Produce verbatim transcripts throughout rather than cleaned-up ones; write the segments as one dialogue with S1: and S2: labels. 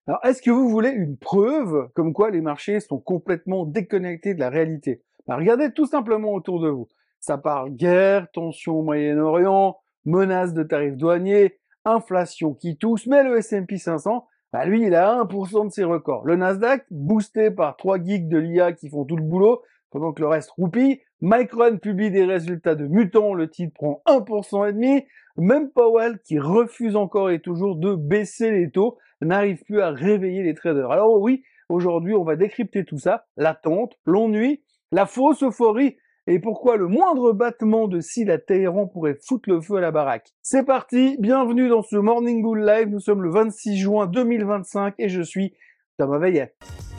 S1: Alors, est-ce que vous voulez une preuve comme quoi les marchés sont complètement déconnectés de la réalité? Ben, regardez tout simplement autour de vous. Ça parle guerre, tension au Moyen-Orient, menaces de tarifs douaniers, inflation qui tousse, mais le S and P cinq cents, ben lui, il a un pour cent de ses records. Le Nasdaq, boosté par trois geeks de l'I A qui font tout le boulot, pendant que le reste roupille. Micron publie des résultats de mutants, le titre prend un pour cent et demi. Même Powell, qui refuse encore et toujours de baisser les taux, n'arrive plus à réveiller les traders. Alors oui, aujourd'hui, on va décrypter tout ça, l'attente, l'ennui, la fausse euphorie, et pourquoi le moindre battement de cils à Téhéran pourrait foutre le feu à la baraque. C'est parti, bienvenue dans ce Morning Bull Live, nous sommes le vingt-six juin deux mille vingt-cinq et je suis Thomas Veillet.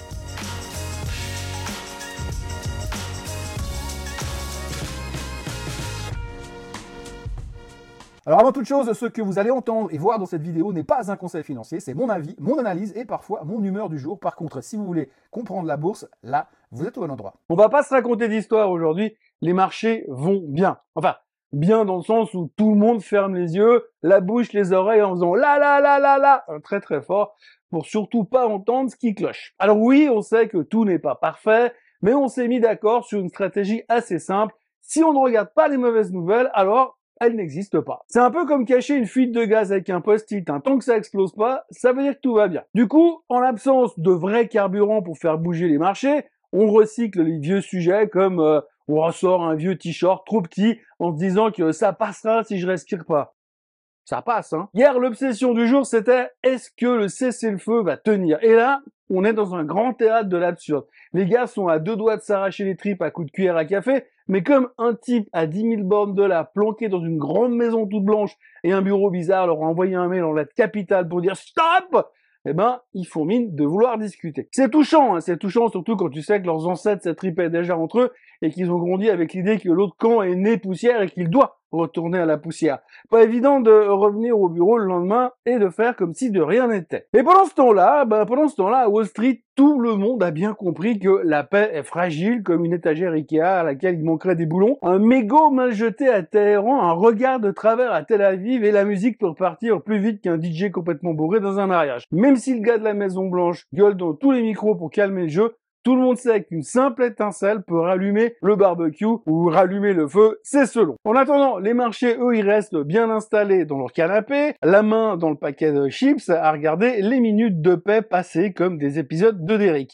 S2: Alors avant toute chose, ce que vous allez entendre et voir dans cette vidéo n'est pas un conseil financier, c'est mon avis, mon analyse et parfois mon humeur du jour. Par contre, si vous voulez comprendre la bourse, là, vous êtes au bon endroit.
S1: On va pas se raconter d'histoire aujourd'hui, les marchés vont bien. Enfin, bien dans le sens où tout le monde ferme les yeux, la bouche, les oreilles en faisant la la la la la, très très fort, pour surtout pas entendre ce qui cloche. Alors oui, on sait que tout n'est pas parfait, mais on s'est mis d'accord sur une stratégie assez simple. Si on ne regarde pas les mauvaises nouvelles, alors elle n'existe pas. C'est un peu comme cacher une fuite de gaz avec un post-it. Hein. Tant que ça explose pas, ça veut dire que tout va bien. Du coup, en l'absence de vrai carburant pour faire bouger les marchés, on recycle les vieux sujets comme euh, on ressort un vieux t-shirt trop petit en se disant que ça passera si je respire pas. Ça passe, hein. Hier, l'obsession du jour, c'était est-ce que le cessez-le-feu va tenir? Et là, on est dans un grand théâtre de l'absurde. Les gars sont à deux doigts de s'arracher les tripes à coups de cuillère à café, mais comme un type à dix mille bornes de là, planqué dans une grande maison toute blanche et un bureau bizarre leur a envoyé un mail en lettres capitales pour dire stop, eh ben, ils font mine de vouloir discuter. C'est touchant, hein, c'est touchant surtout quand tu sais que leurs ancêtres s'attripaient déjà entre eux et qu'ils ont grandi avec l'idée que l'autre camp est né poussière et qu'il doit retourner à la poussière. Pas évident de revenir au bureau le lendemain et de faire comme si de rien n'était. Et pendant ce temps-là, ben, pendant ce temps-là, à Wall Street, tout le monde a bien compris que la paix est fragile comme une étagère Ikea à laquelle il manquerait des boulons, un mégot mal jeté à Téhéran, un regard de travers à Tel Aviv et la musique peut repartir plus vite qu'un D J complètement bourré dans un mariage. Même si le gars de la Maison Blanche gueule dans tous les micros pour calmer le jeu, tout le monde sait qu'une simple étincelle peut rallumer le barbecue ou rallumer le feu, c'est selon. En attendant, les marchés, eux, ils restent bien installés dans leur canapé, la main dans le paquet de chips, à regarder les minutes de paix passer comme des épisodes de Derrick.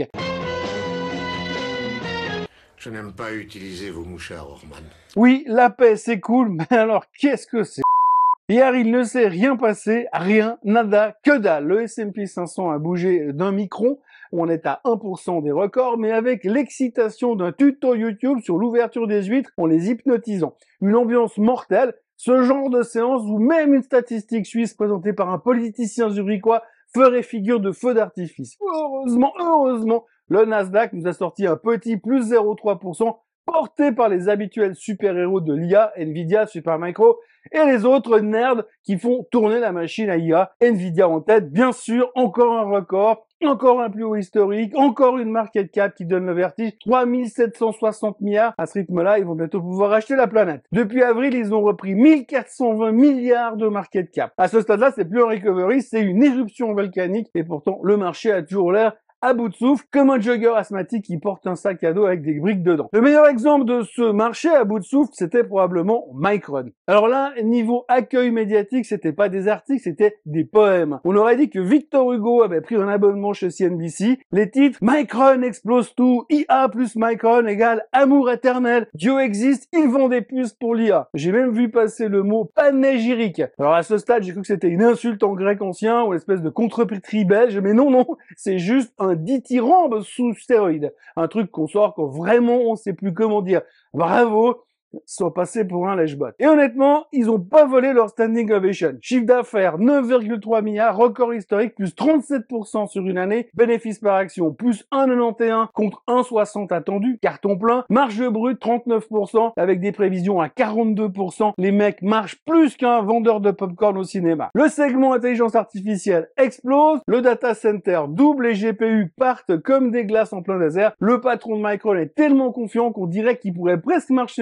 S3: Je n'aime pas utiliser vos mouchards, Orman.
S1: Oui, la paix, c'est cool, mais alors qu'est-ce que c'est? Hier, il ne s'est rien passé, rien, nada, que dalle. Le S and P cinq cents a bougé d'un micron, on est à un pour cent des records, mais avec l'excitation d'un tuto YouTube sur l'ouverture des huîtres en les hypnotisant. Une ambiance mortelle, ce genre de séance où même une statistique suisse présentée par un politicien zurichois ferait figure de feu d'artifice. Heureusement, heureusement, le Nasdaq nous a sorti un petit plus zéro virgule trois pour cent, porté par les habituels super-héros de l'I A, Nvidia, Supermicro, et les autres nerds qui font tourner la machine à I A. Nvidia en tête, bien sûr, encore un record, encore un plus haut historique, encore une market cap qui donne le vertige, trois mille sept cent soixante milliards. À ce rythme-là, ils vont bientôt pouvoir acheter la planète. Depuis avril, ils ont repris mille quatre cent vingt milliards de market cap. À ce stade-là, c'est plus un recovery, c'est une éruption volcanique, et pourtant, le marché a toujours l'air à bout de souffle, comme un jogger asthmatique qui porte un sac à dos avec des briques dedans. Le meilleur exemple de ce marché à bout de souffle, c'était probablement Micron. Alors là, niveau accueil médiatique, c'était pas des articles, c'était des poèmes. On aurait dit que Victor Hugo avait pris un abonnement chez C N B C. Les titres, Micron explose tout, I A plus Micron égale amour éternel, Dieu existe, ils vendent des puces pour l'I A. J'ai même vu passer le mot panégyrique. Alors à ce stade, j'ai cru que c'était une insulte en grec ancien ou une espèce de contre-pétri belge, mais non, non, c'est juste un dithyrambe sous stéroïdes. Un truc qu'on sort quand vraiment on sait plus comment dire. Bravo, sont passés pour un lèche-bot. Et honnêtement, ils ont pas volé leur standing ovation. Chiffre d'affaires, neuf virgule trois milliards, record historique, plus trente-sept pour cent sur une année, bénéfice par action, plus un virgule quatre-vingt-onze contre un virgule soixante attendu, carton plein, marge brute trente-neuf pour cent, avec des prévisions à quarante-deux pour cent, les mecs marchent plus qu'un vendeur de popcorn au cinéma. Le segment intelligence artificielle explose, le data center double, les G P U partent comme des glaces en plein désert, le patron de Micron est tellement confiant qu'on dirait qu'il pourrait presque marcher sur l'eau.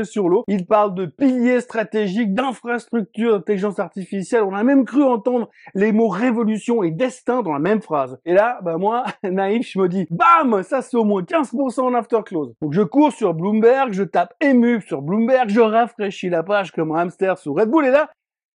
S1: vidéo. Il parle de piliers stratégiques, d'infrastructures, d'intelligence artificielle. On a même cru entendre les mots révolution et destin dans la même phrase. Et là, bah moi, naïf, je me dis, bam, ça c'est au moins quinze pour cent en after close. Donc je cours sur Bloomberg, je tape ému sur Bloomberg, je rafraîchis la page comme un hamster sur Red Bull et là,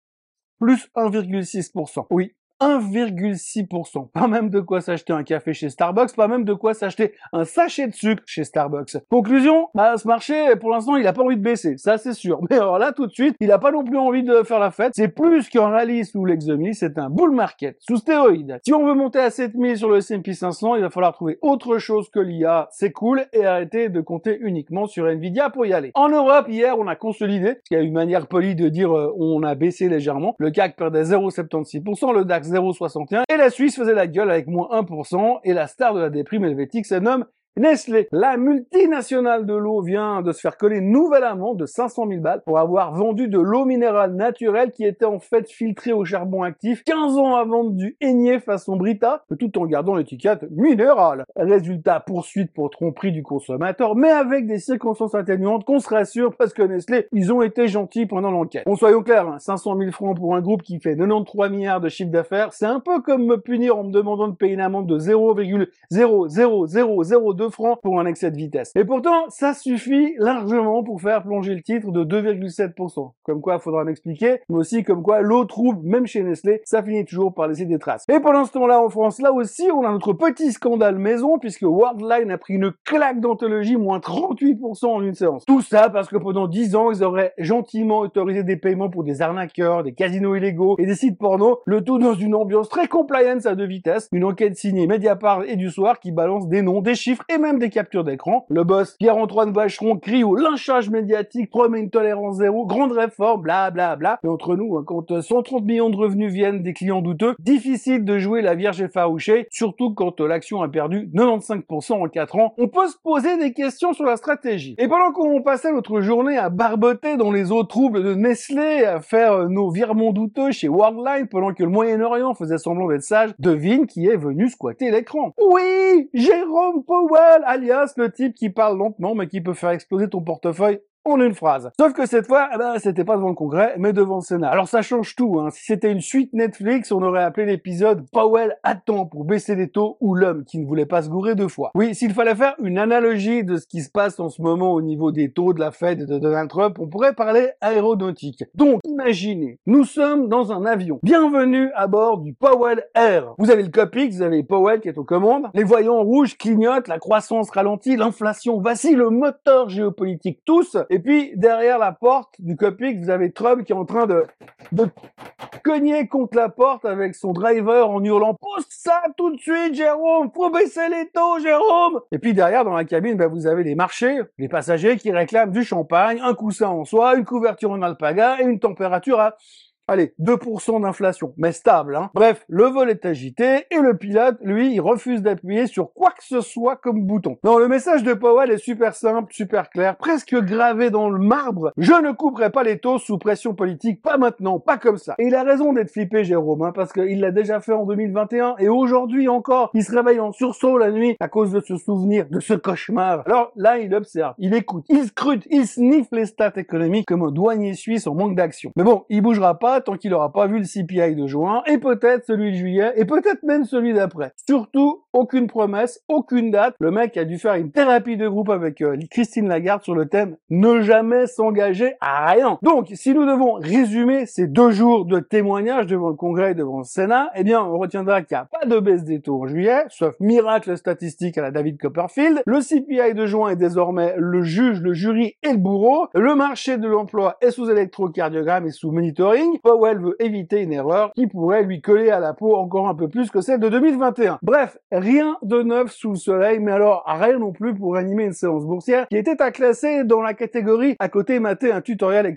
S1: plus un virgule six pour cent. Oui. un virgule six pour cent. Pas même de quoi s'acheter un café chez Starbucks, pas même de quoi s'acheter un sachet de sucre chez Starbucks. Conclusion, bah, ce marché, pour l'instant, il a pas envie de baisser, ça c'est sûr. Mais alors là, tout de suite, il a pas non plus envie de faire la fête. C'est plus qu'un rallye sous l'Exomil, c'est un bull market sous stéroïdes. Si on veut monter à sept mille sur le S and P cinq cents, il va falloir trouver autre chose que l'I A, c'est cool, et arrêter de compter uniquement sur Nvidia pour y aller. En Europe, hier, on a consolidé, ce qui a une manière polie de dire euh, on a baissé légèrement. Le C A C perdait zéro virgule soixante-seize pour cent, le DAX zéro virgule soixante et un, et la Suisse faisait la gueule avec moins un pour cent, et la star de la déprime helvétique se nomme Nestlé. La multinationale de l'eau vient de se faire coller une nouvelle amende de cinq cent mille balles pour avoir vendu de l'eau minérale naturelle qui était en fait filtrée au charbon actif quinze ans avant du Aigné façon Brita, tout en gardant l'étiquette minérale. Résultat, poursuite pour tromperie du consommateur, mais avec des circonstances atténuantes qu'on se rassure parce que Nestlé, ils ont été gentils pendant l'enquête. Bon, soyons clairs, hein, cinq cent mille francs pour un groupe qui fait quatre-vingt-treize milliards de chiffre d'affaires, c'est un peu comme me punir en me demandant de payer une amende de zéro virgule zéro zéro zéro zéro deux francs pour un excès de vitesse. Et pourtant, ça suffit largement pour faire plonger le titre de deux virgule sept pour cent. Comme quoi, il faudra m'expliquer, mais aussi comme quoi l'eau trouble, même chez Nestlé, ça finit toujours par laisser des traces. Et pendant ce temps-là, en France, là aussi, on a notre petit scandale maison, puisque Worldline a pris une claque d'anthologie, moins trente-huit pour cent en une séance. Tout ça parce que pendant dix ans, ils auraient gentiment autorisé des paiements pour des arnaqueurs, des casinos illégaux et des sites porno, le tout dans une ambiance très compliance à deux vitesses. Une enquête signée Mediapart et du Soir qui balance des noms, des chiffres et même des captures d'écran. Le boss Pierre-Antoine Vacheron crie au lynchage médiatique, promet une tolérance zéro, grande réforme, bla bla bla. Et entre nous, hein, quand cent trente millions de revenus viennent des clients douteux, difficile de jouer la vierge effarouchée, surtout quand l'action a perdu quatre-vingt-quinze pour cent en quatre ans. On peut se poser des questions sur la stratégie. Et pendant qu'on passait notre journée à barboter dans les eaux troubles de Nestlé, à faire nos virements douteux chez Worldline, pendant que le Moyen-Orient faisait semblant d'être sage, devine qui est venu squatter l'écran. Oui, Jérôme Powell, alias le type qui parle lentement mais qui peut faire exploser ton portefeuille en une phrase. Sauf que cette fois, eh ben, c'était pas devant le Congrès, mais devant le Sénat. Alors ça change tout, hein. Si c'était une suite Netflix, on aurait appelé l'épisode Powell attend pour baisser les taux ou l'homme qui ne voulait pas se gourer deux fois. Oui, s'il fallait faire une analogie de ce qui se passe en ce moment au niveau des taux de la Fed et de Donald Trump, on pourrait parler aéronautique. Donc, imaginez, nous sommes dans un avion. Bienvenue à bord du Powell Air. Vous avez le cockpit, vous avez Powell qui est aux commandes, les voyants rouges clignotent, la croissance ralentit, l'inflation vacille, le moteur géopolitique tousse. Et puis, derrière la porte du cockpit, vous avez Trump qui est en train de, de cogner contre la porte avec son driver en hurlant « Pousse ça tout de suite, Jérôme! Faut baisser les taux, Jérôme !» Et puis derrière, dans la cabine, ben, vous avez les marchés, les passagers qui réclament du champagne, un coussin en soie, une couverture en alpaga et une température à... Allez, deux pour cent d'inflation, mais stable, hein. Bref, le vol est agité, et le pilote, lui, il refuse d'appuyer sur quoi que ce soit comme bouton. Non, le message de Powell est super simple, super clair, presque gravé dans le marbre. Je ne couperai pas les taux sous pression politique, pas maintenant, pas comme ça. Et il a raison d'être flippé, Jérôme, hein, parce qu'il l'a déjà fait en deux mille vingt et un, et aujourd'hui encore, il se réveille en sursaut la nuit à cause de ce souvenir, de ce cauchemar. Alors là, il observe, il écoute, il scrute, il sniffe les stats économiques comme un douanier suisse en manque d'action. Mais bon, il bougera pas tant qu'il n'aura pas vu le C P I de juin, et peut-être celui de juillet, et peut-être même celui d'après. Surtout, aucune promesse, aucune date. Le mec a dû faire une thérapie de groupe avec euh, Christine Lagarde sur le thème « Ne jamais s'engager à rien ». Donc, si nous devons résumer ces deux jours de témoignage devant le Congrès et devant le Sénat, eh bien, on retiendra qu'il n'y a pas de baisse des taux en juillet, sauf miracle statistique à la David Copperfield. Le C P I de juin est désormais le juge, le jury et le bourreau. Le marché de l'emploi est sous électrocardiogramme et sous monitoring. Powell veut éviter une erreur qui pourrait lui coller à la peau encore un peu plus que celle de deux mille vingt et un. Bref, rien de neuf sous le soleil, mais alors rien non plus pour animer une séance boursière qui était à classer dans la catégorie à côté mater un tutoriel Excel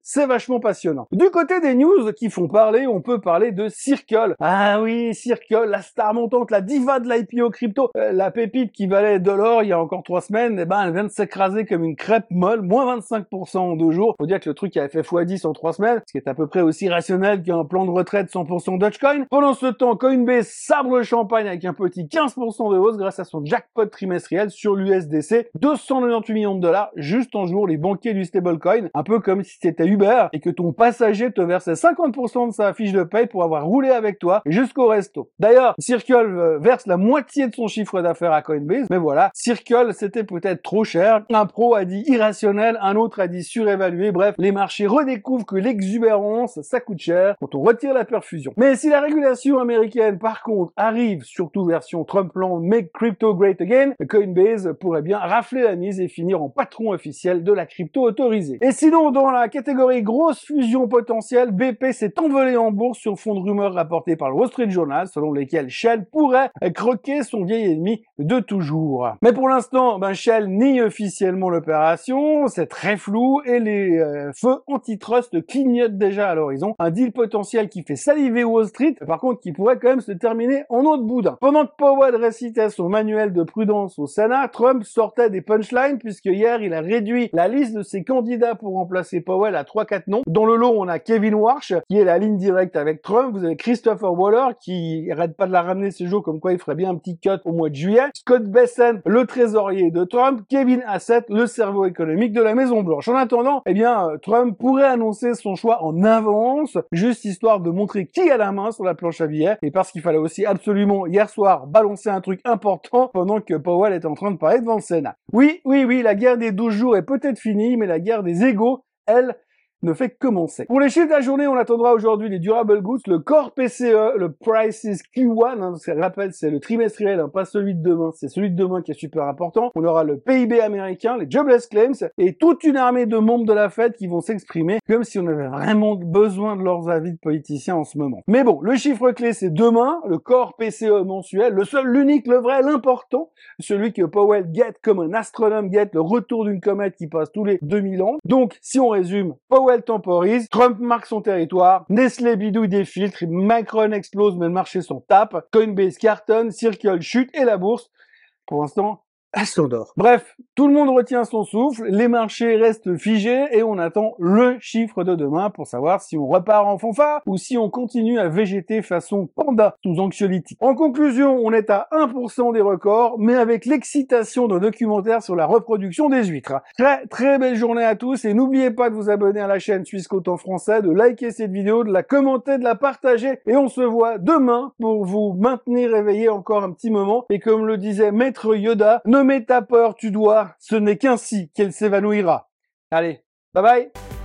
S1: c'est vachement passionnant. Du côté des news qui font parler, on peut parler de Circle. Ah oui, Circle, la star montante, la diva de l'I P O crypto, euh, la pépite qui valait de l'or il y a encore trois semaines, eh ben elle vient de s'écraser comme une crêpe molle, moins vingt-cinq pour cent en deux jours. Faut dire que le truc avait fait fois dix en trois semaines, ce qui est à peu près aussi rationnel qu'un plan de retraite cent pour cent Dogecoin. Pendant ce temps, Coinbase sabre le champagne avec un petit quinze pour cent de hausse grâce à son jackpot trimestriel sur l'U S D C, deux cent quatre-vingt-dix-huit millions de dollars juste en jour, les banquiers du stablecoin, un peu comme si c'était Uber et que ton passager te versait cinquante pour cent de sa fiche de paye pour avoir roulé avec toi jusqu'au resto. D'ailleurs, Circle verse la moitié de son chiffre d'affaires à Coinbase, mais voilà, Circle c'était peut-être trop cher, un pro a dit irrationnel, un autre a dit surévalué, bref, les marchés redécouvrent que l'exubérance, ça coûte cher quand on retire la perfusion. Mais si la régulation américaine, par contre, arrive, surtout version Trumpland, Make Crypto Great Again, Coinbase pourrait bien rafler la mise et finir en patron officiel de la crypto autorisée. Et sinon, dans la catégorie grosse fusion potentielle, B P s'est envolé en bourse sur fond de rumeurs rapportées par le Wall Street Journal, selon lesquelles Shell pourrait croquer son vieil ennemi de toujours. Mais pour l'instant, ben Shell nie officiellement l'opération, c'est très flou et les euh, feux antitrust clignotent déjà à l'horizon. Un deal potentiel qui fait saliver Wall Street, par contre qui pourrait quand même se terminer en eau de boudin. Pendant que Powell récitait son manuel de prudence au Sénat, Trump sortait des punchlines puisque hier il a réduit la liste de ses candidats pour remplacer Powell à trois quatre noms. Dans le lot, on a Kevin Warsh qui est la ligne directe avec Trump, vous avez Christopher Waller qui arrête pas de la ramener ces jours comme quoi il ferait bien un petit cut au mois de juillet, Scott Bessent, le trésorier de Trump, Kevin Hassett, le cerveau économique de la Maison Blanche. En attendant, eh bien Trump pourrait annoncer son choix en avance, juste histoire de montrer qui a la main sur la planche à billets, et parce qu'il fallait aussi absolument hier soir balancer un truc important pendant que Powell est en train de parler devant le Sénat. Oui, oui, oui, la guerre des douze jours est peut-être finie, mais la guerre des égos, elle, ne fait que commencer. Pour les chiffres de la journée, on attendra aujourd'hui les durable goods, le core P C E, le Prices Q un, hein, je rappelle, c'est le trimestriel, hein, pas celui de demain, c'est celui de demain qui est super important. On aura le P I B américain, les jobless claims, et toute une armée de membres de la Fed qui vont s'exprimer comme si on avait vraiment besoin de leurs avis de politiciens en ce moment. Mais bon, le chiffre clé, c'est demain, le core P C E mensuel, le seul, l'unique, le vrai, l'important, celui que Powell guette comme un astronome guette le retour d'une comète qui passe tous les deux mille ans. Donc, si on résume, Powell temporise, Trump marque son territoire, Nestlé bidouille des filtres, Macron explose mais le marché s'en tape, Coinbase cartonne, Circle chute et la bourse, pour l'instant, elle s'endort. Bref, tout le monde retient son souffle, les marchés restent figés et on attend le chiffre de demain pour savoir si on repart en fanfare ou si on continue à végéter façon panda sous anxiolytique. En conclusion, on est à un pour cent des records, mais avec l'excitation d'un documentaire sur la reproduction des huîtres. Très très belle journée à tous et n'oubliez pas de vous abonner à la chaîne Suisse Côte en français, de liker cette vidéo, de la commenter, de la partager et on se voit demain pour vous maintenir éveillé encore un petit moment et comme le disait Maître Yoda, ne mets ta peur, tu dois, ce n'est qu'ainsi qu'elle s'évanouira. Allez, bye bye.